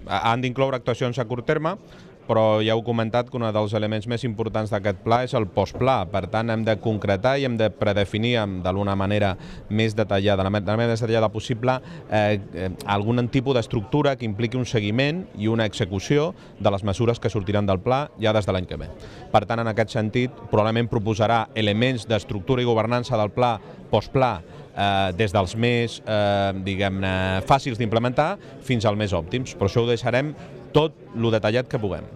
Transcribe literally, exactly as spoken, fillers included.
han d'incloure actuacions a curt terme, però ja heu comentat que un dels elements més importants d'aquest pla és el postpla. Per tant, hem de concretar i hem de predefinir d'alguna manera més detallada, de la manera més detallada possible, eh, algun tipus d'estructura que impliqui un seguiment i una execució de les mesures que sortiran del pla ja des de l'any que ve. Per tant, en aquest sentit, probablement proposarà elements d'estructura i governança del pla postpla eh, des dels més, eh, diguem-ne, fàcils d'implementar fins als més òptims. Però això ho deixarem tot lo detallat que puguem.